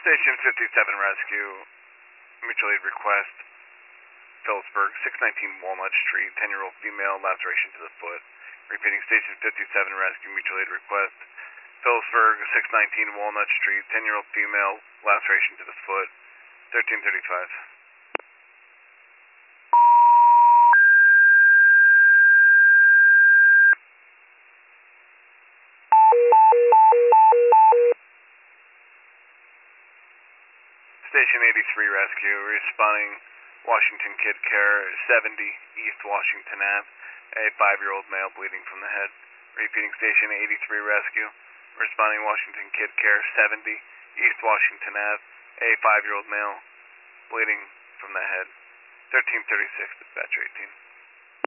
Station 57 Rescue, mutual aid request, Phillipsburg, 619 Walnut Street, 10-year-old female, laceration to the foot. Repeating, Station 57 Rescue, mutual aid request, Phillipsburg, 619 Walnut Street, 10-year-old female, laceration to the foot, 1335. Station 83 Rescue, responding Washington Kid Care, 70 East Washington Ave, a 5-year-old male bleeding from the head. Repeating, Station 83 Rescue, responding Washington Kid Care, 70 East Washington Ave, a 5-year-old male bleeding from the head. 1336, dispatcher 18.